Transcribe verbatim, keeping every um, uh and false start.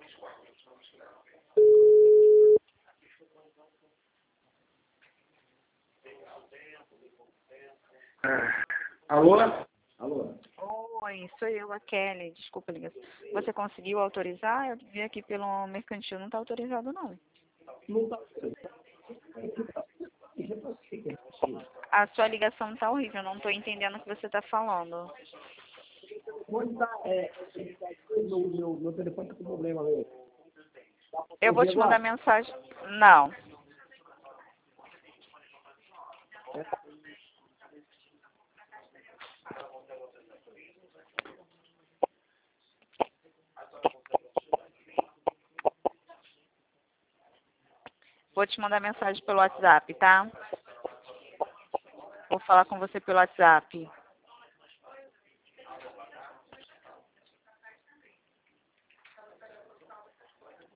Alô? Alô? Oi, sou eu, a Kelly. Desculpa, ligação. Você conseguiu autorizar? Eu vi aqui pelo mercantil, não está autorizado, não. Não tá. A sua ligação está horrível, eu não estou entendendo o que você está falando. Onde tá? É, meu, meu, meu telefone tá com problema, velho. Eu vou te mandar mensagem. Não. Vou te mandar mensagem pelo WhatsApp, tá? Vou falar com você pelo WhatsApp.